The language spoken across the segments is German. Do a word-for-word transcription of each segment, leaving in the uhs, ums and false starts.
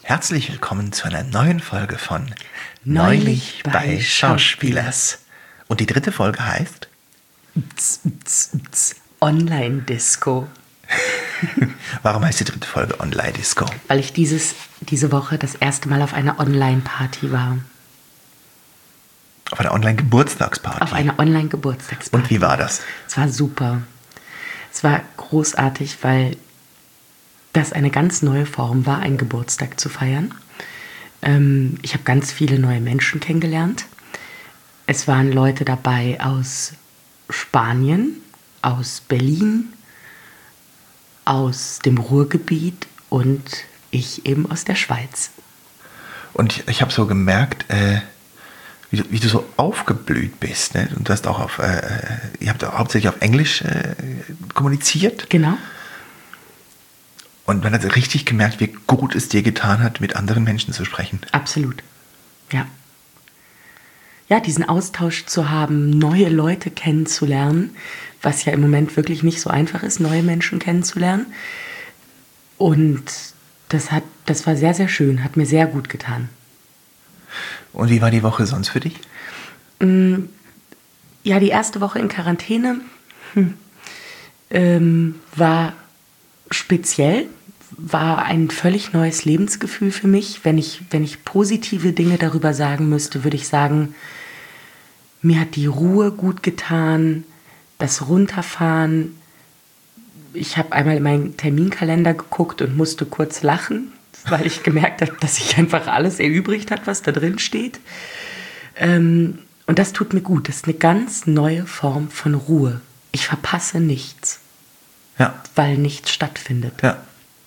Herzlich willkommen zu einer neuen Folge von Neulich Neulich bei, bei Schauspielers. Und die dritte Folge heißt Tz, tz, tz, Online-Disco. Warum heißt die dritte Folge Online-Disco? Weil ich dieses, diese Woche das erste Mal auf einer Online-Party war. Auf einer Online-Geburtstagsparty. Auf einer Online-Geburtstagsparty. Und wie war das? Es war super. Es war großartig, weil das eine ganz neue Form war, einen Geburtstag zu feiern. Ähm, ich habe ganz viele neue Menschen kennengelernt. Es waren Leute dabei aus Spanien, aus Berlin, aus dem Ruhrgebiet und ich eben aus der Schweiz. Und ich, ich habe so gemerkt, äh, wie, du, wie du so aufgeblüht bist. Ne? Und du hast auch auf, äh, ihr habt auch hauptsächlich auf Englisch äh, kommuniziert. Genau. Und man hat richtig gemerkt, wie gut es dir getan hat, mit anderen Menschen zu sprechen. Absolut, ja. Ja, diesen Austausch zu haben, neue Leute kennenzulernen, was ja im Moment wirklich nicht so einfach ist, neue Menschen kennenzulernen. Und das hat, das war sehr, sehr schön, hat mir sehr gut getan. Und wie war die Woche sonst für dich? Ja, die erste Woche in Quarantäne hm, ähm, war speziell, war ein völlig neues Lebensgefühl für mich. Wenn ich, wenn ich positive Dinge darüber sagen müsste, würde ich sagen, mir hat die Ruhe gut getan, das Runterfahren. Ich habe einmal in meinen Terminkalender geguckt und musste kurz lachen, weil ich gemerkt habe, dass sich einfach alles erübrigt hat, was da drin steht. Ähm, und das tut mir gut. Das ist eine ganz neue Form von Ruhe. Ich verpasse nichts. Ja. Weil nichts stattfindet. Ja.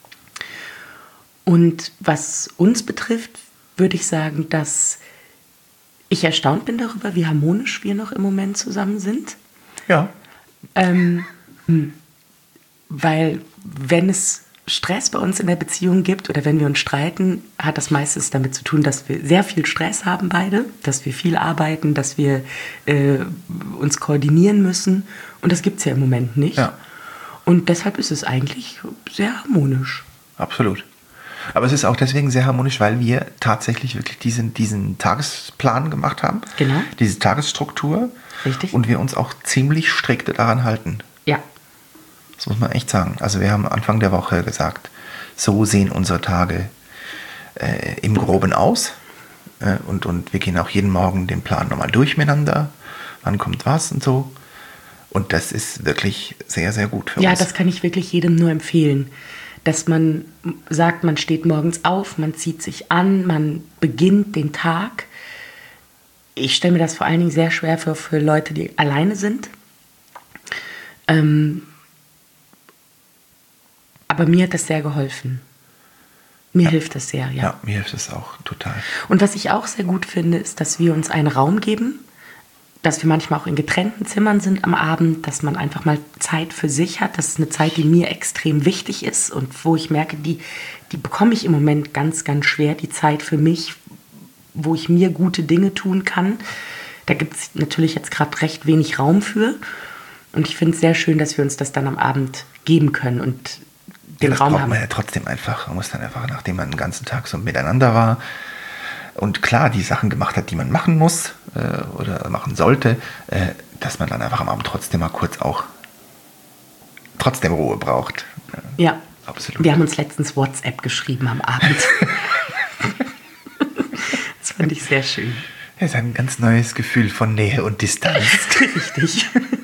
Und was uns betrifft, würde ich sagen, dass ich erstaunt bin darüber, wie harmonisch wir noch im Moment zusammen sind. Ja. Ähm, weil wenn es Stress bei uns in der Beziehung gibt oder wenn wir uns streiten, hat das meistens damit zu tun, dass wir sehr viel Stress haben beide, dass wir viel arbeiten, dass wir äh, uns koordinieren müssen. Und das gibt es ja im Moment nicht. Ja. Und deshalb ist es eigentlich sehr harmonisch. Absolut. Aber es ist auch deswegen sehr harmonisch, weil wir tatsächlich wirklich diesen, diesen Tagesplan gemacht haben. Genau. Diese Tagesstruktur. Richtig. Und wir uns auch ziemlich strikt daran halten. Ja. Das muss man echt sagen. Also wir haben Anfang der Woche gesagt, so sehen unsere Tage äh, im Groben aus. Äh, und, und wir gehen auch jeden Morgen den Plan nochmal durch miteinander. Wann kommt was und so. Und das ist wirklich sehr, sehr gut für ja, uns. Ja, das kann ich wirklich jedem nur empfehlen. Dass man sagt, man steht morgens auf, man zieht sich an, man beginnt den Tag. Ich stelle mir das vor allen Dingen sehr schwer für, für Leute, die alleine sind. Ähm, aber mir hat das sehr geholfen. Mir ja. hilft das sehr, ja. Ja, mir hilft es auch total. Und was ich auch sehr gut finde, ist, dass wir uns einen Raum geben, dass wir manchmal auch in getrennten Zimmern sind am Abend, dass man einfach mal Zeit für sich hat. Das ist eine Zeit, die mir extrem wichtig ist und wo ich merke, die, die bekomme ich im Moment ganz, ganz schwer. Die Zeit für mich, wo ich mir gute Dinge tun kann. Da gibt es natürlich jetzt gerade recht wenig Raum für. Und ich finde es sehr schön, dass wir uns das dann am Abend geben können und den ja, das Raum braucht haben. Man ja trotzdem einfach. Man muss dann einfach, nachdem man den ganzen Tag so miteinander war, und klar, die Sachen gemacht hat, die man machen muss äh, oder machen sollte, äh, dass man dann einfach am Abend trotzdem mal kurz auch trotzdem Ruhe braucht. Äh, ja, absolut. Wir haben uns letztens WhatsApp geschrieben am Abend. Das fand ich sehr schön. Das ist ein ganz neues Gefühl von Nähe und Distanz. Richtig.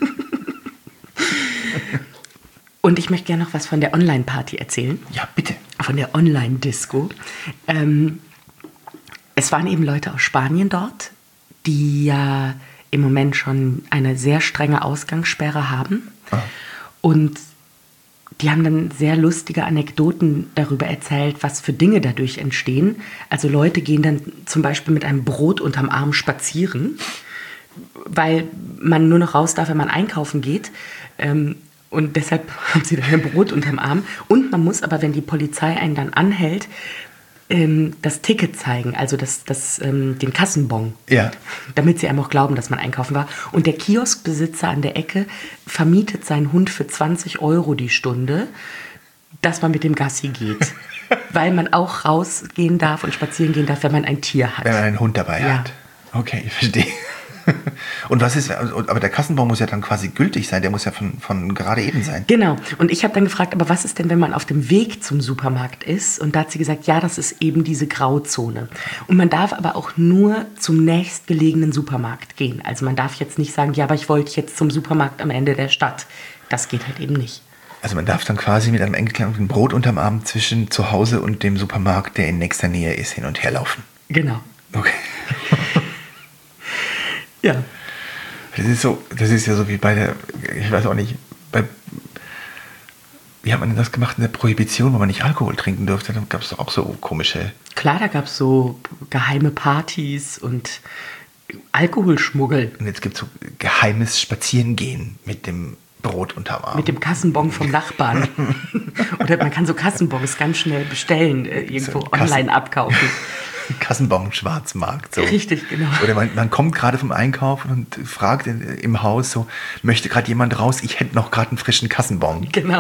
Und ich möchte gerne noch was von der Online-Party erzählen. Ja, bitte. Von der Online-Disco. Ähm, Es waren eben Leute aus Spanien dort, die ja im Moment schon eine sehr strenge Ausgangssperre haben. Ah. Und die haben dann sehr lustige Anekdoten darüber erzählt, was für Dinge dadurch entstehen. Also Leute gehen dann zum Beispiel mit einem Brot unterm Arm spazieren, weil man nur noch raus darf, wenn man einkaufen geht. Und deshalb haben sie dann ein Brot unterm Arm. Und man muss aber, wenn die Polizei einen dann anhält, das Ticket zeigen, also das, das, ähm, den Kassenbon, ja. damit sie einem auch glauben, dass man einkaufen war. Und der Kioskbesitzer an der Ecke vermietet seinen Hund für zwanzig Euro die Stunde, dass man mit dem Gassi geht. weil man auch rausgehen darf und spazieren gehen darf, wenn man ein Tier hat. Wenn man einen Hund dabei Ja. hat. Okay, ich verstehe. Und was ist, aber der Kassenbon muss ja dann quasi gültig sein, der muss ja von, von gerade eben sein. Genau. Und ich habe dann gefragt, aber was ist denn, wenn man auf dem Weg zum Supermarkt ist? Und da hat sie gesagt, ja, das ist eben diese Grauzone. Und man darf aber auch nur zum nächstgelegenen Supermarkt gehen. Also man darf jetzt nicht sagen, ja, aber ich wollte jetzt zum Supermarkt am Ende der Stadt. Das geht halt eben nicht. Also man darf dann quasi mit einem engen Brot unterm Arm zwischen zu Hause und dem Supermarkt, der in nächster Nähe ist, hin und her laufen. Genau. Okay. Ja. Das ist so, das ist ja so wie bei der, ich weiß auch nicht, bei, wie hat man denn das gemacht in der Prohibition, wo man nicht Alkohol trinken durfte? Da gab es doch auch so komische... Klar, da gab es so geheime Partys und Alkoholschmuggel. Und jetzt gibt es so geheimes Spazierengehen mit dem Brot unterm Arm. Mit dem Kassenbon vom Nachbarn. Oder man kann so Kassenbons ganz schnell bestellen, äh, irgendwo So Kassen- online abkaufen. Kassenbon Schwarzmarkt. So. Richtig, genau. Oder man, man kommt gerade vom Einkaufen und fragt in, im Haus so, möchte gerade jemand raus? Ich hätte noch gerade einen frischen Kassenbon. Genau.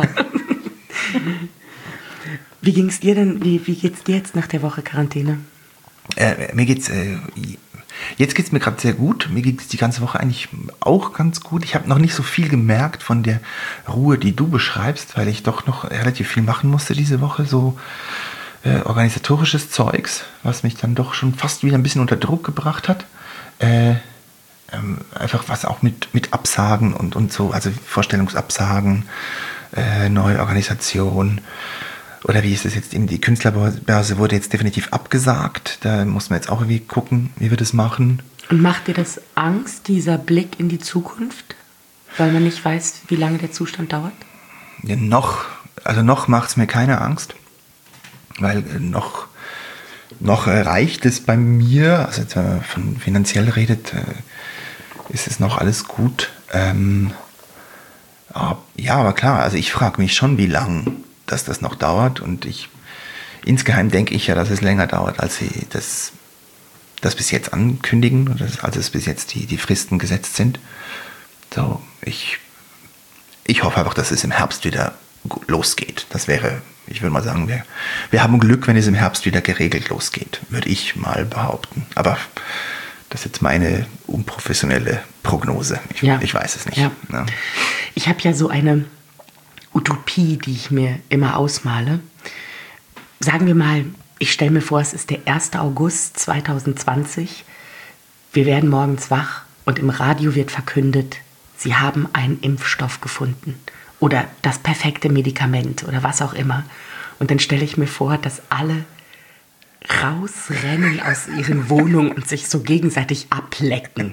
Wie ging's dir denn, wie, wie geht's dir jetzt nach der Woche Quarantäne? Äh, mir geht's, äh, jetzt geht's mir gerade sehr gut. Mir geht's die ganze Woche eigentlich auch ganz gut. Ich habe noch nicht so viel gemerkt von der Ruhe, die du beschreibst, weil ich doch noch relativ viel machen musste diese Woche. So äh, organisatorisches Zeugs, was mich dann doch schon fast wieder ein bisschen unter Druck gebracht hat. Äh, ähm, einfach was auch mit, mit Absagen und, und so, also Vorstellungsabsagen, äh, neue Organisation. Oder wie ist es jetzt eben, die Künstlerbörse wurde jetzt definitiv abgesagt. Da muss man jetzt auch irgendwie gucken, wie wir das machen. Und macht dir das Angst, dieser Blick in die Zukunft? Weil man nicht weiß, wie lange der Zustand dauert? Ja, noch, also noch macht es mir keine Angst. Weil äh, noch, noch äh, reicht es bei mir, also jetzt, wenn man von finanziell redet, äh, ist es noch alles gut. Ähm, aber, ja, aber klar, also ich frage mich schon, wie lang dass das noch dauert, und ich insgeheim denke ich ja, dass es länger dauert, als sie das, das bis jetzt ankündigen, oder das, als es bis jetzt die, die Fristen gesetzt sind. So, ich, ich hoffe einfach, dass es im Herbst wieder losgeht. Das wäre, ich würde mal sagen, wir, wir haben Glück, wenn es im Herbst wieder geregelt losgeht, würde ich mal behaupten. Aber das ist jetzt meine unprofessionelle Prognose. Ich, Ja. ich weiß es nicht. Ja. Ja. Ich habe ja so eine Utopie, die ich mir immer ausmale. Sagen wir mal, ich stelle mir vor, es ist der erste August zweitausendzwanzig. Wir werden morgens wach und im Radio wird verkündet, sie haben einen Impfstoff gefunden oder das perfekte Medikament oder was auch immer. Und dann stelle ich mir vor, dass alle rausrennen aus ihren Wohnungen und sich so gegenseitig ablecken.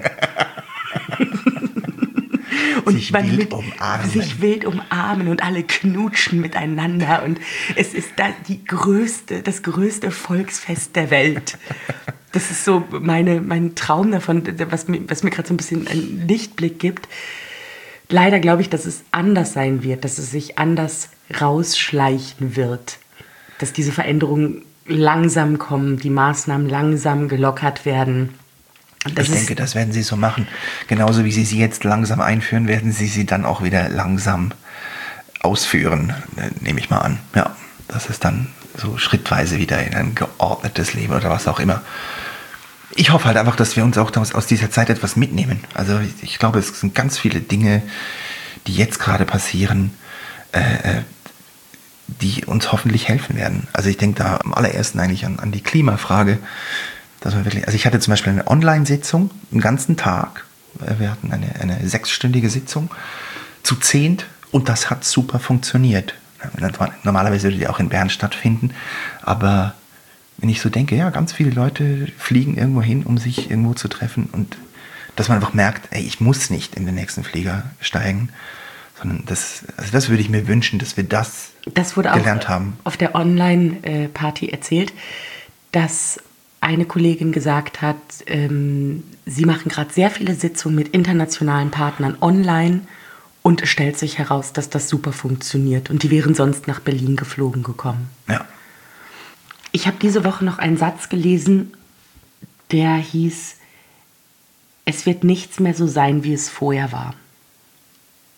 Und Sich man wild mit, umarmen. sich wild umarmen und alle knutschen miteinander. Und es ist da die größte, das größte Volksfest der Welt. Das ist so meine, mein Traum davon, was mir, was mir gerade so ein bisschen einen Lichtblick gibt. Leider glaube ich, dass es anders sein wird, dass es sich anders rausschleichen wird. Dass diese Veränderungen langsam kommen, die Maßnahmen langsam gelockert werden. Das ich denke, das werden sie so machen. Genauso wie sie sie jetzt langsam einführen, werden sie sie dann auch wieder langsam ausführen, nehme ich mal an. Ja, das ist dann so schrittweise wieder in ein geordnetes Leben oder was auch immer. Ich hoffe halt einfach, dass wir uns auch aus, aus dieser Zeit etwas mitnehmen. Also ich, ich glaube, es sind ganz viele Dinge, die jetzt gerade passieren, äh, die uns hoffentlich helfen werden. Also ich denke da am allerersten eigentlich an, an die Klimafrage. Dass man wirklich, also ich hatte zum Beispiel eine Online-Sitzung, einen ganzen Tag. Wir hatten eine, eine sechsstündige Sitzung zu zehnt, und das hat super funktioniert. Normalerweise würde die auch in Bern stattfinden, aber wenn ich so denke, ja, ganz viele Leute fliegen irgendwo hin, um sich irgendwo zu treffen, und dass man einfach merkt, ey, ich muss nicht in den nächsten Flieger steigen, sondern das, also das würde ich mir wünschen, dass wir das, das wurde gelernt auch haben. Auf der Online-Party erzählt, dass eine Kollegin gesagt hat, ähm, sie machen gerade sehr viele Sitzungen mit internationalen Partnern online, und es stellt sich heraus, dass das super funktioniert, und die wären sonst nach Berlin geflogen gekommen. Ja. Ich habe diese Woche noch einen Satz gelesen, der hieß, es wird nichts mehr so sein, wie es vorher war.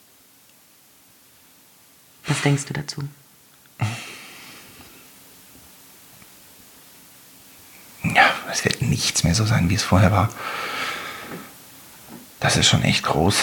Was denkst du dazu? es wird nichts mehr so sein, wie es vorher war. Das ist schon echt groß.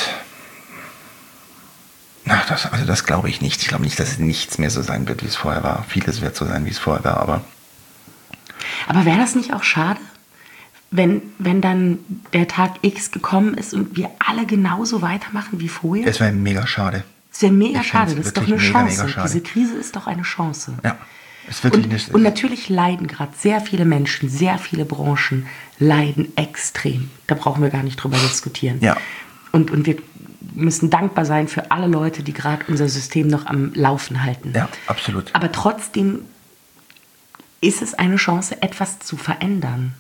Ach, das, also das glaube ich nicht. Ich glaube nicht, dass es nichts mehr so sein wird, wie es vorher war. Vieles wird so sein, wie es vorher war, aber... Aber wäre das nicht auch schade, wenn, wenn dann der Tag X gekommen ist und wir alle genauso weitermachen wie vorher? Es wäre mega schade. Es wäre mega Ich schade. Das ist doch eine mega, Chance. mega Diese Krise ist doch eine Chance. Ja, ist wirklich Und, nicht... und natürlich leiden gerade sehr viele Menschen, sehr viele Branchen leiden extrem. Da brauchen wir gar nicht drüber diskutieren. Ja. Und, und wir müssen dankbar sein für alle Leute, die gerade unser System noch am Laufen halten. Ja, absolut. Aber trotzdem ist es eine Chance, etwas zu verändern.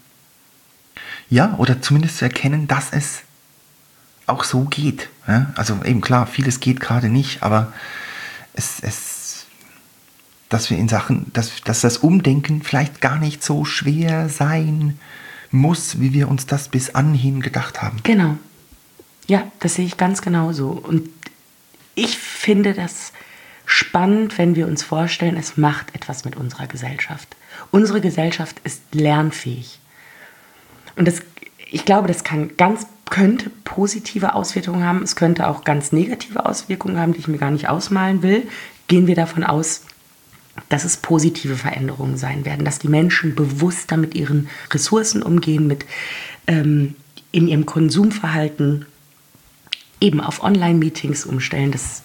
Ja, oder zumindest zu erkennen, dass es auch so geht. Ja? Also eben klar, vieles geht gerade nicht, aber es, es, dass wir in Sachen, dass, dass das Umdenken vielleicht gar nicht so schwer sein muss, wie wir uns das bis anhin gedacht haben. Genau. Ja, das sehe ich ganz genauso. Und ich finde das spannend, wenn wir uns vorstellen, es macht etwas mit unserer Gesellschaft. Unsere Gesellschaft ist lernfähig. Und das, ich glaube, das kann ganz, könnte positive Auswirkungen haben. Es könnte auch ganz negative Auswirkungen haben, die ich mir gar nicht ausmalen will. Gehen wir davon aus, dass es positive Veränderungen sein werden, dass die Menschen bewusster mit ihren Ressourcen umgehen, mit ähm, in ihrem Konsumverhalten eben auf Online-Meetings umstellen. Das,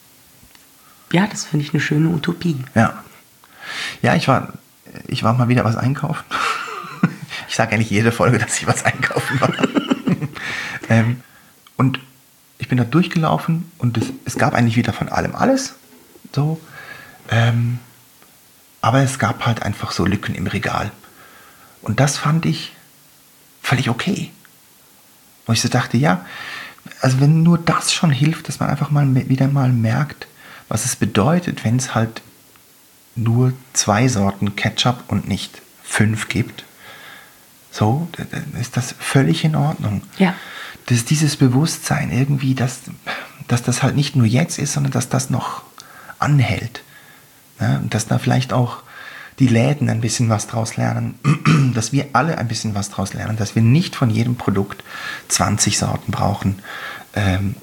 ja, das finde ich eine schöne Utopie. Ja, ja, ich war, ich war mal wieder was einkaufen. Ich sage eigentlich jede Folge, dass ich was einkaufen war. ähm, und ich bin da durchgelaufen und es, es gab eigentlich wieder von allem alles. So, ähm, aber es gab halt einfach so Lücken im Regal. Und das fand ich völlig okay. Wo ich so dachte, ja, also wenn nur das schon hilft, dass man einfach mal wieder mal merkt, was es bedeutet, wenn es halt nur zwei Sorten Ketchup und nicht fünf gibt, so, dann ist das völlig in Ordnung. Ja. Das ist dieses Bewusstsein irgendwie, dass, dass das halt nicht nur jetzt ist, sondern dass das noch anhält. Ja, und dass da vielleicht auch die Läden ein bisschen was draus lernen, dass wir alle ein bisschen was draus lernen, dass wir nicht von jedem Produkt zwanzig Sorten brauchen, ähm,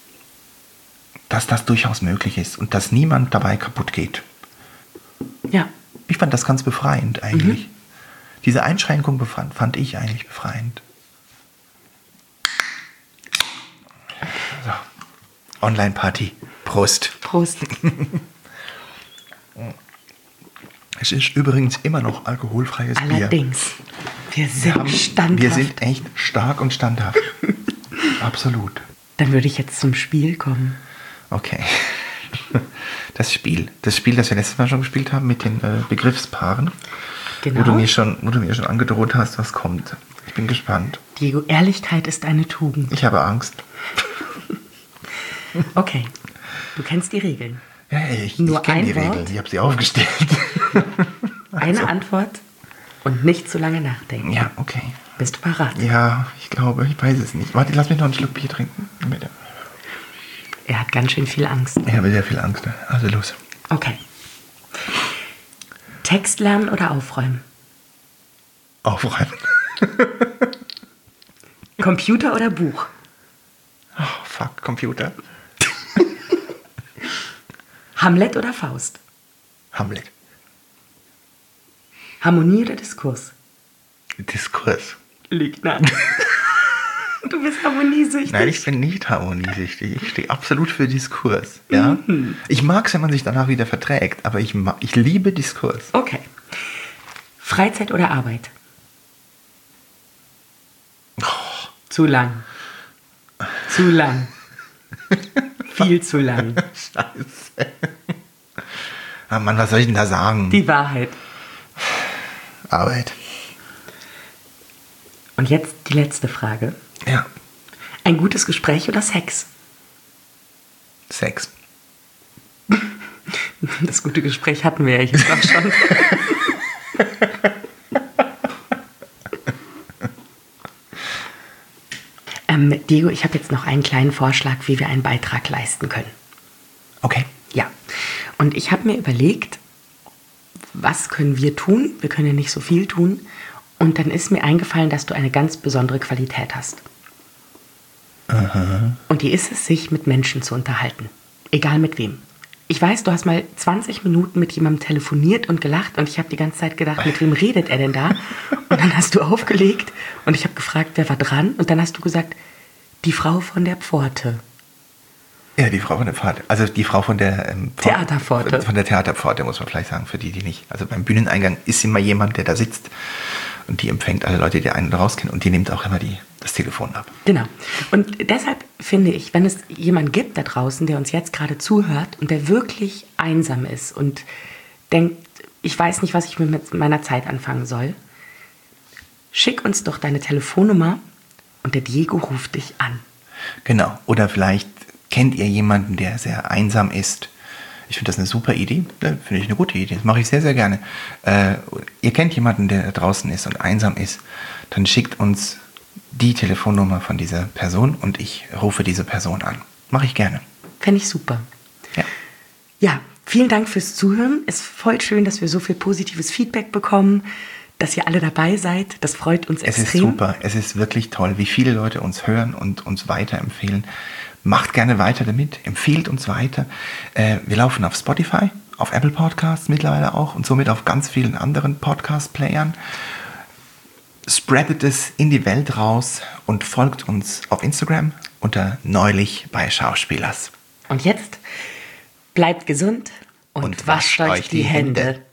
dass das durchaus möglich ist und dass niemand dabei kaputt geht. Ja. Ich fand das ganz befreiend eigentlich. Mhm. Diese Einschränkung befand, fand ich eigentlich befreiend. So. Online-Party. Prost. Prost. Es ist übrigens immer noch alkoholfreies Bier. Allerdings. Wir sind Wir, haben, standhaft. wir sind echt stark und standhaft. Absolut. Dann würde ich jetzt zum Spiel kommen. Okay. Das Spiel. Das Spiel, das wir letztes Mal schon gespielt haben mit den äh, Begriffspaaren. Genau. Wo du, mir schon, wo du mir schon angedroht hast, was kommt. Ich bin gespannt. Diego, Ehrlichkeit ist eine Tugend. Ich habe Angst. Okay. Du kennst die Regeln. Ja, ich, Nur ich kenne ein die Wort? Regeln. Ich habe sie aufgestellt. Eine Also. Antwort und nicht zu lange nachdenken. Ja, okay. Bist du parat? Ja, ich glaube, ich weiß es nicht. Warte, lass mich noch einen Schluck Bier trinken. Bitte. Er hat ganz schön viel Angst. Ich habe sehr viel Angst. Also los. Okay. Text lernen oder aufräumen? Aufräumen. Computer oder Buch? Oh, fuck, Computer. Hamlet oder Faust? Hamlet. Harmonie oder Diskurs? Diskurs. Liegt nah. Du bist harmoniesüchtig. Nein, ich bin nicht harmoniesüchtig. Ich stehe absolut für Diskurs. Ja? Mhm. Ich mag es, wenn man sich danach wieder verträgt, aber ich, mag, ich liebe Diskurs. Okay. Freizeit oder Arbeit? Oh. Zu lang. Zu lang. Viel zu lang. Scheiße. Ah Mann, was soll ich denn da sagen? Die Wahrheit. Arbeit. Und jetzt die letzte Frage. Ja. Ein gutes Gespräch oder Sex? Sex. Das gute Gespräch hatten wir ja jetzt auch schon. ähm, Diego, ich habe jetzt noch einen kleinen Vorschlag, wie wir einen Beitrag leisten können. Okay. Ja. Und ich habe mir überlegt, was können wir tun? Wir können ja nicht so viel tun. Und dann ist mir eingefallen, dass du eine ganz besondere Qualität hast. Aha. Und die ist es, sich mit Menschen zu unterhalten. Egal mit wem. Ich weiß, du hast mal zwanzig Minuten mit jemandem telefoniert und gelacht und ich habe die ganze Zeit gedacht, mit wem redet er denn da? Und dann hast du aufgelegt und ich habe gefragt, wer war dran? Und dann hast du gesagt, die Frau von der Pforte. Ja, die Frau von der Pforte. Also die Frau von der ähm, Pforte, Theaterpforte. Von der Theaterpforte, muss man vielleicht sagen, für die, die nicht. Also beim Bühneneingang ist immer jemand, der da sitzt und die empfängt alle Leute, die einen raus kennen und die nimmt auch immer die, das Telefon ab. Genau. Und deshalb finde ich, wenn es jemanden gibt da draußen, der uns jetzt gerade zuhört und der wirklich einsam ist und denkt, ich weiß nicht, was ich mit meiner Zeit anfangen soll, schick uns doch deine Telefonnummer und der Diego ruft dich an. Genau. Oder vielleicht kennt ihr jemanden, der sehr einsam ist. Ich finde das eine super Idee. Ja, finde ich eine gute Idee. Das mache ich sehr, sehr gerne. Äh, ihr kennt jemanden, der draußen ist und einsam ist. Dann schickt uns die Telefonnummer von dieser Person und ich rufe diese Person an. Mache ich gerne. Fände ich super. Ja. Ja, vielen Dank fürs Zuhören. Es ist voll schön, dass wir so viel positives Feedback bekommen, dass ihr alle dabei seid. Das freut uns Es extrem. ist super. Es ist wirklich toll, wie viele Leute uns hören und uns weiterempfehlen. Macht gerne weiter damit. Empfiehlt uns weiter. Äh, wir laufen auf Spotify, auf Apple Podcasts mittlerweile auch und somit auf ganz vielen anderen Podcast-Playern. Spreadet es in die Welt raus und folgt uns auf Instagram unter neulich bei Schauspielers. Und jetzt bleibt gesund und, und wascht euch die Hände. Hände.